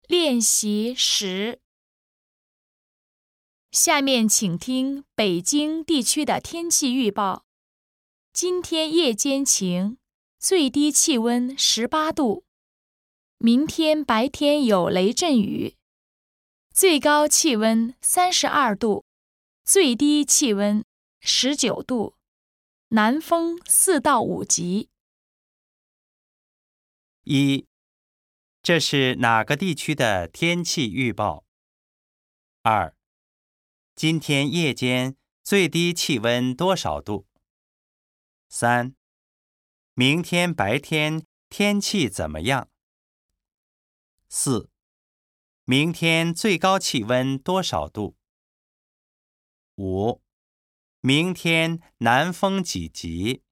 练习10。下面请听北京地区的天气预报。今天夜间晴，最低气温18度。明天白天有雷阵雨，最高气温32度，最低气温19度，南风4到5级。 1. 这是哪个地区的天气预报？2. 今天夜间最低气温多少度？3. 明天白天天气怎么样？4. 明天最高气温多少度？5. 明天南风几级？